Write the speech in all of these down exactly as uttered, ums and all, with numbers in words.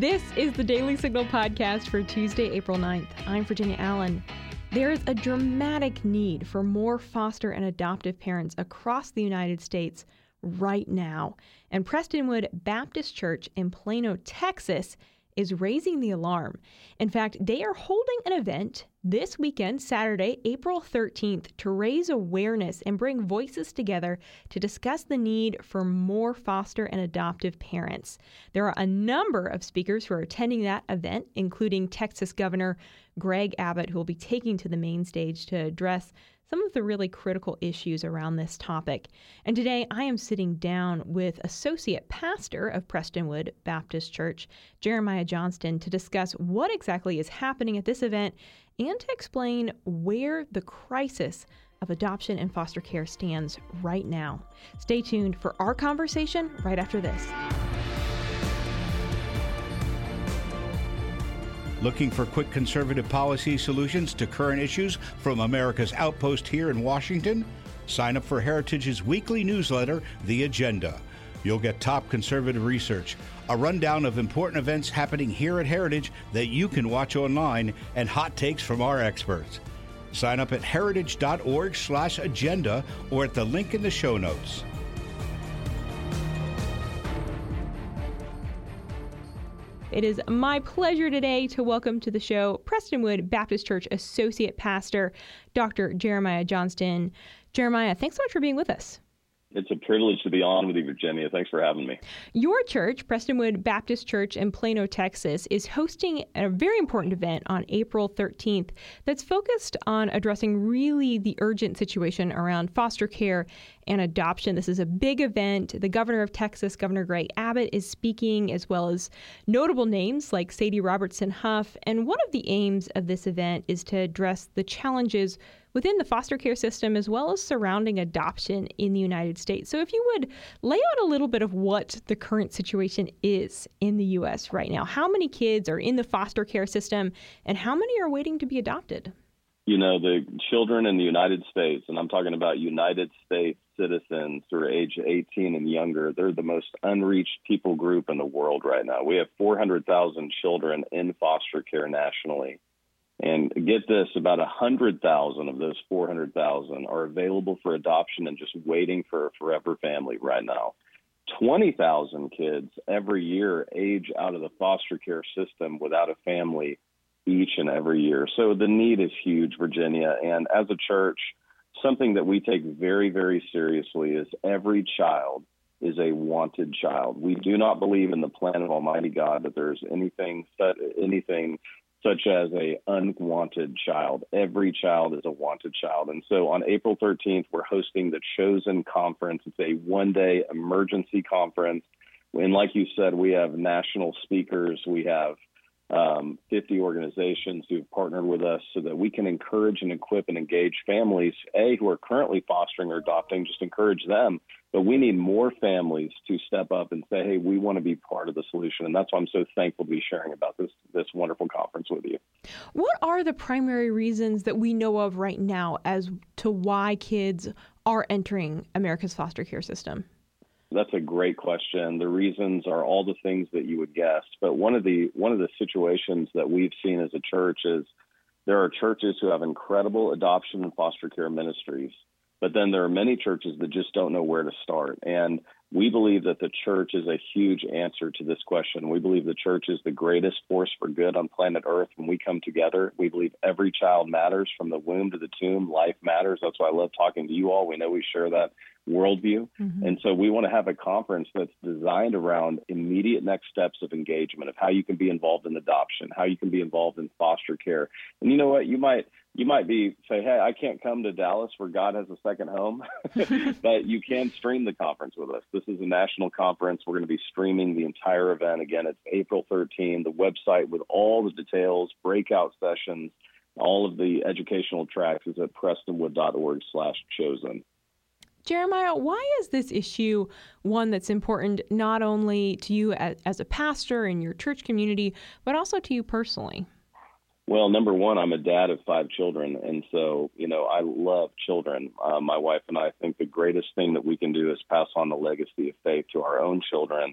This is the Daily Signal podcast for Tuesday, April ninth. I'm Virginia Allen. There is a dramatic need for more foster and adoptive parents across the United States right now. And Prestonwood Baptist Church in Plano, Texas, is raising the alarm. In fact, they are holding an event this weekend, Saturday, April thirteenth, to raise awareness and bring voices together to discuss the need for more foster and adoptive parents. There are a number of speakers who are attending that event, including Texas Governor Greg Abbott, who will be taking to the main stage to address some of the really critical issues around this topic. And today I am sitting down with Associate Pastor of Prestonwood Baptist Church, Jeremiah Johnston, to discuss what exactly is happening at this event and to explain where the crisis of adoption and foster care stands right now. Stay tuned for our conversation right after this. Looking for quick conservative policy solutions to current issues from America's outpost here in Washington? Sign up for Heritage's weekly newsletter, The Agenda. You'll get top conservative research, a rundown of important events happening here at Heritage that you can watch online, and hot takes from our experts. Sign up at heritage.org slash agenda or at the link in the show notes. It is my pleasure today to welcome to the show Prestonwood Baptist Church Associate Pastor, Doctor Jeremiah Johnston. Jeremiah, thanks so much for being with us. It's a privilege to be on with you, Virginia. Thanks for having me. Your church, Prestonwood Baptist Church in Plano, Texas, is hosting a very important event on April thirteenth that's focused on addressing really the urgent situation around foster care and adoption. This is a big event. The governor of Texas, Governor Greg Abbott, is speaking, as well as notable names like Sadie Robertson Huff. And one of the aims of this event is to address the challenges within the foster care system, as well as surrounding adoption in the United States. So if you would lay out a little bit of what the current situation is in the U S right now. How many kids are in the foster care system, and how many are waiting to be adopted? You know, the children in the United States, and I'm talking about United States citizens who are age eighteen and younger, they're the most unreached people group in the world right now. We have four hundred thousand children in foster care nationally. And get this, about one hundred thousand of those four hundred thousand are available for adoption and just waiting for a forever family right now. twenty thousand kids every year age out of the foster care system without a family each and every year. So the need is huge, Virginia. And as a church, something that we take very, very seriously is every child is a wanted child. We do not believe in the plan of Almighty God that there's anything, anything such as a unwanted child. Every child is a wanted child. And so on April thirteenth, we're hosting the Chosen Conference. It's a one-day emergency conference. And like you said, we have national speakers. We have um, fifty organizations who've partnered with us so that we can encourage and equip and engage families, A, who are currently fostering or adopting, just encourage them. But we need more families to step up and say, hey, we want to be part of the solution. And that's why I'm so thankful to be sharing about this this wonderful conference with you. What are the primary reasons that we know of right now as to why kids are entering America's foster care system? That's a great question. The reasons are all the things that you would guess. But one of the one of the situations that we've seen as a church is there are churches who have incredible adoption and foster care ministries. But then there are many churches that just don't know where to start. And we believe that the church is a huge answer to this question. We believe the church is the greatest force for good on planet Earth. When we come together, we believe every child matters from the womb to the tomb. Life matters. That's why I love talking to you all. We know we share that worldview. Mm-hmm. And so we want to have a conference that's designed around immediate next steps of engagement, of how you can be involved in adoption, how you can be involved in foster care. And you know what? You might You might be say, hey, I can't come to Dallas where God has a second home, but you can stream the conference with us. This is a national conference. We're going to be streaming the entire event. Again, it's April thirteenth. The website with all the details, breakout sessions, all of the educational tracks is at prestonwood.org slash chosen. Jeremiah, why is this issue one that's important not only to you as, as a pastor in your church community, but also to you personally? Well, number one, I'm a dad of five children, and so, you know, I love children. Uh, my wife and I think the greatest thing that we can do is pass on the legacy of faith to our own children.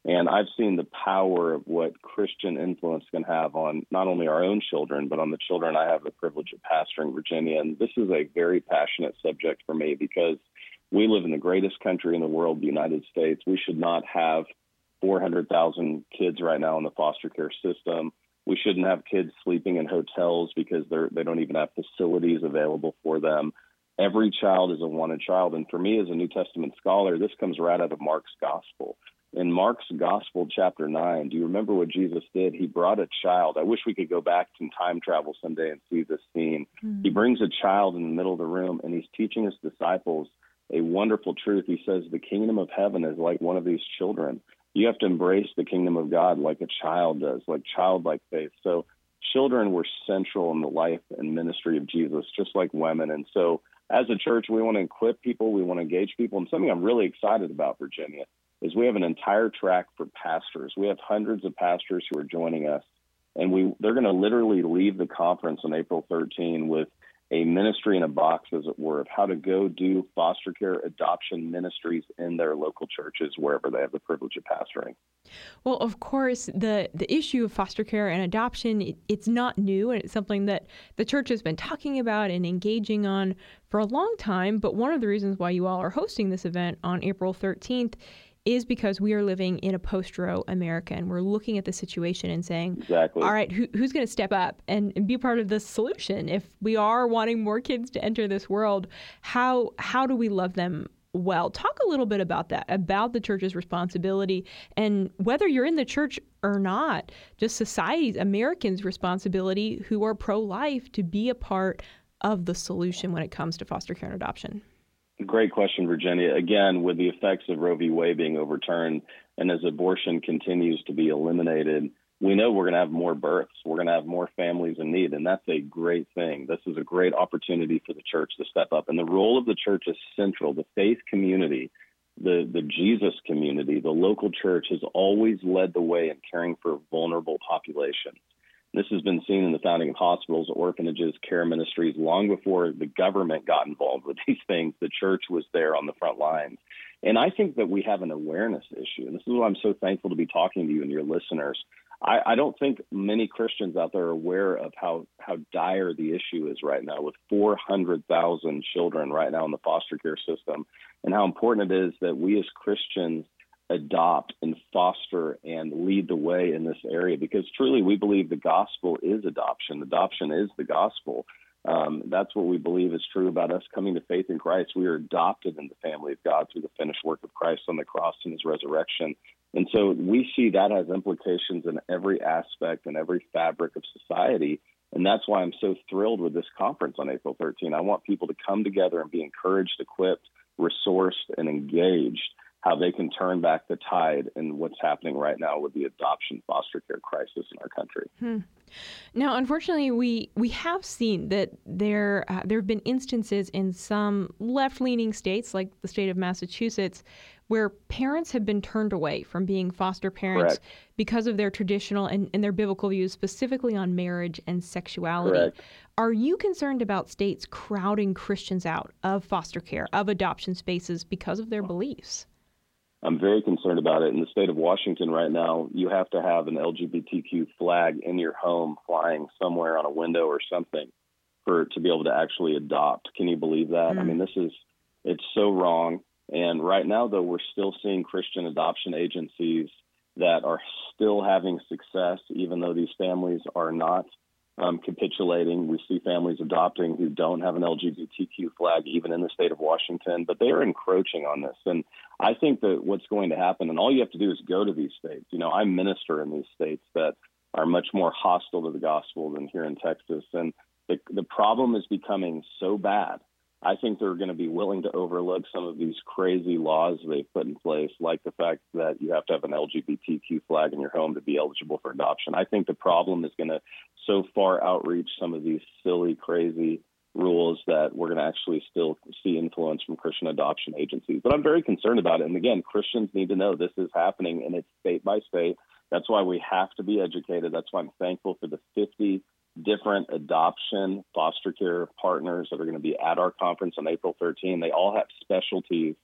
And I've seen the power of what Christian influence can have on not only our own children, but on the children I have the privilege of pastoring in Virginia. And this is a very passionate subject for me because we live in the greatest country in the world, the United States. We should not have four hundred thousand kids right now in the foster care system. We shouldn't have kids sleeping in hotels because they're, they don't even have facilities available for them. Every child is a wanted child. And for me as a New Testament scholar, this comes right out of Mark's gospel. In Mark's gospel, chapter nine, do you remember what Jesus did? He brought a child. I wish we could go back and time travel someday and see this scene. Mm-hmm. He brings a child in the middle of the room, and he's teaching his disciples a wonderful truth. He says the kingdom of heaven is like one of these children. You have to embrace the kingdom of God like a child does, like childlike faith. So children were central in the life and ministry of Jesus, just like women. And so as a church, we want to equip people. We want to engage people. And something I'm really excited about, Virginia, is we have an entire track for pastors. We have hundreds of pastors who are joining us, and we they're going to literally leave the conference on April thirteenth with a ministry in a box, as it were, of how to go do foster care adoption ministries in their local churches, wherever they have the privilege of pastoring. Well, of course, the, the issue of foster care and adoption, it, it's not new, and it's something that the church has been talking about and engaging on for a long time. But one of the reasons why you all are hosting this event on April thirteenth is because we are living in a post-Roe America, and we're looking at the situation and saying, exactly. all right, who, who's going to step up and, and be part of the solution? If we are wanting more kids to enter this world, how how do we love them well? Talk a little bit about that, about the church's responsibility, and whether you're in the church or not, just society's, Americans' responsibility who are pro-life to be a part of the solution when it comes to foster care and adoption. Great question, Virginia. Again, with the effects of Roe v. Wade being overturned and as abortion continues to be eliminated, we know we're going to have more births. We're going to have more families in need, and that's a great thing. This is a great opportunity for the church to step up. And the role of the church is central. The faith community, the, the Jesus community, the local church has always led the way in caring for vulnerable populations. This has been seen in the founding of hospitals, orphanages, care ministries. Long before the government got involved with these things, the church was there on the front lines. And I think that we have an awareness issue. And this is why I'm so thankful to be talking to you and your listeners. I, I don't think many Christians out there are aware of how, how dire the issue is right now with four hundred thousand children right now in the foster care system, and how important it is that we as Christians adopt and foster and lead the way in this area, because truly we believe the gospel is adoption. Adoption is the gospel. Um, that's what we believe is true about us coming to faith in Christ. We are adopted in the family of God through the finished work of Christ on the cross and his resurrection. And so we see that has implications in every aspect and every fabric of society. And that's why I'm so thrilled with this conference on April thirteenth. I want people to come together and be encouraged, equipped, resourced, and engaged, how they can turn back the tide in what's happening right now with the adoption foster care crisis in our country. Hmm. Now, unfortunately, we we have seen that there uh, there have been instances in some left-leaning states, like the state of Massachusetts, where parents have been turned away from being foster parents Correct. because of their traditional and, and their biblical views, specifically on marriage and sexuality. Correct. Are you concerned about states crowding Christians out of foster care, of adoption spaces because of their beliefs? I'm very concerned about it. In the state of Washington right now, you have to have an L G B T Q flag in your home flying somewhere on a window or something for to be able to actually adopt. Can you believe that? Mm. I mean, this is, it's so wrong. And right now, though, we're still seeing Christian adoption agencies that are still having success, even though these families are not Um, capitulating. We see families adopting who don't have an L G B T Q flag, even in the state of Washington, but they are encroaching on this. And I think that what's going to happen, and all you have to do is go to these states. You know, I minister in these states that are much more hostile to the gospel than here in Texas. And the, the problem is becoming so bad. I think they're going to be willing to overlook some of these crazy laws they've put in place, like the fact that you have to have an L G B T Q flag in your home to be eligible for adoption. I think the problem is going to so far outreach some of these silly, crazy rules that we're going to actually still see influence from Christian adoption agencies. But I'm very concerned about it. And again, Christians need to know this is happening, and it's state by state. That's why we have to be educated. That's why I'm thankful for the fifty different adoption foster care partners that are going to be at our conference on April thirteenth. They all have specialties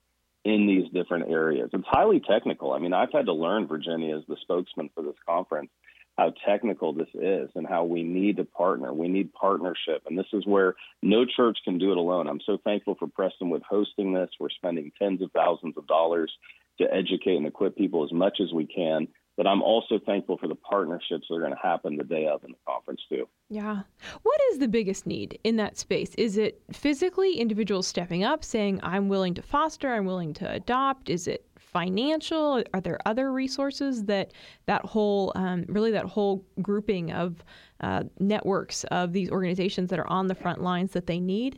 in these different areas. It's highly technical. I mean, I've had to learn, Virginia, as the spokesman for this conference, how technical this is and how we need to partner. We need partnership. And this is where no church can do it alone. I'm so thankful for Prestonwood hosting this. We're spending tens of thousands of dollars to educate and equip people as much as we can. But I'm also thankful for the partnerships that are going to happen the day of in the conference, too. Yeah. What is the biggest need in that space? Is it physically individuals stepping up, saying, I'm willing to foster, I'm willing to adopt? Is it financial? Are there other resources that that whole, um, really that whole grouping of uh, networks of these organizations that are on the front lines that they need?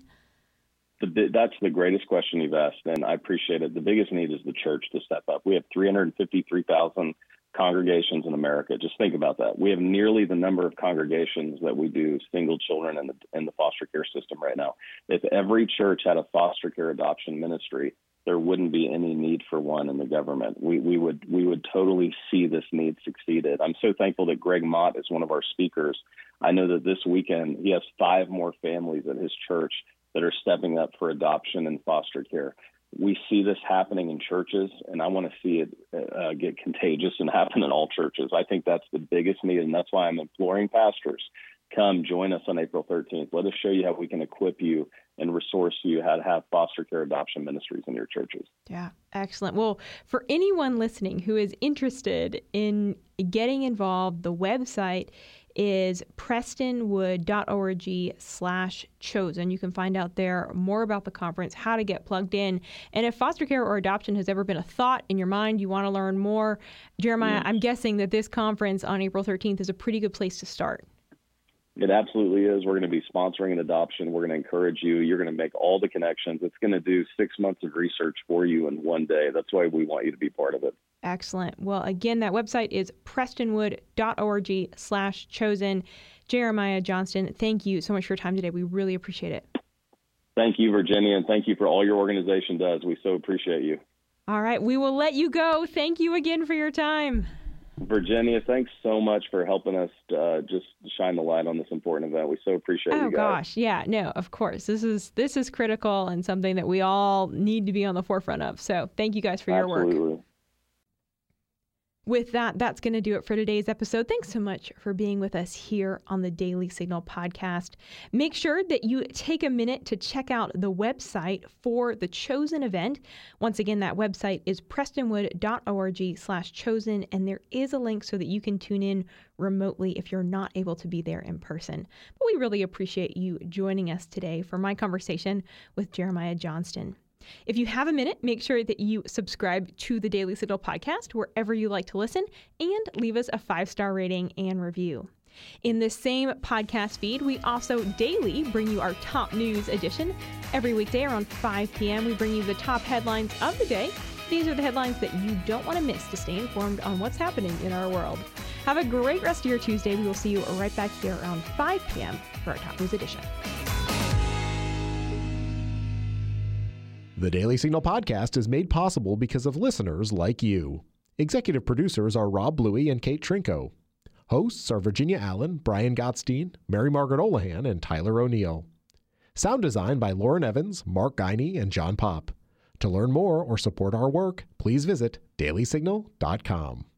The, that's the greatest question you've asked, and I appreciate it. The biggest need is the church to step up. We have three hundred fifty-three thousand congregations in America. Just think about that. We have nearly the number of congregations that we do single children in the, in the foster care system right now. If every church had a foster care adoption ministry, there wouldn't be any need for one in the government. We, we would we would totally see this need succeeded. I'm so thankful that Greg Mott is one of our speakers. I know that this weekend he has five more families at his church that are stepping up for adoption and foster care. We see this happening in churches, and I want to see it uh, get contagious and happen in all churches. I think that's the biggest need, and that's why I'm imploring pastors, come join us on April thirteenth. Let us show you how we can equip you and resource you how to have foster care adoption ministries in your churches. Yeah, excellent. Well, for anyone listening who is interested in getting involved, the website is prestonwood.org slash chosen. You can find out there more about the conference, how to get plugged in. And if foster care or adoption has ever been a thought in your mind, you want to learn more, Jeremiah, yes. I'm guessing that this conference on April thirteenth is a pretty good place to start. It absolutely is. We're going to be sponsoring an adoption. We're going to encourage you. You're going to make all the connections. It's going to do six months of research for you in one day. That's why we want you to be part of it. Excellent. Well, again, that website is prestonwood.org slash chosen. Jeremiah Johnston, thank you so much for your time today. We really appreciate it. Thank you, Virginia, and thank you for all your organization does. We so appreciate you. All right. We will let you go. Thank you again for your time. Virginia, thanks so much for helping us uh, just shine the light on this important event. We so appreciate oh, you guys. Oh gosh, yeah, no, of course. This is this is critical and something that we all need to be on the forefront of. So thank you guys for your Absolutely. work. With that, that's going to do it for today's episode. Thanks so much for being with us here on the Daily Signal podcast. Make sure that you take a minute to check out the website for the Chosen event. Once again, that website is prestonwood.org slash chosen, and there is a link so that you can tune in remotely if you're not able to be there in person. But we really appreciate you joining us today for my conversation with Jeremiah Johnston. If you have a minute, make sure that you subscribe to the Daily Signal podcast wherever you like to listen and leave us a five-star rating and review. In this same podcast feed, we also daily bring you our top news edition. Every weekday around five p.m., we bring you the top headlines of the day. These are the headlines that you don't want to miss to stay informed on what's happening in our world. Have a great rest of your Tuesday. We will see you right back here around five p.m. for our top news edition. The Daily Signal podcast is made possible because of listeners like you. Executive producers are Rob Bluey and Kate Trinko. Hosts are Virginia Allen, Brian Gottstein, Mary Margaret Olahan, and Tyler O'Neill. Sound design by Lauren Evans, Mark Guiney, and John Pop. To learn more or support our work, please visit daily signal dot com.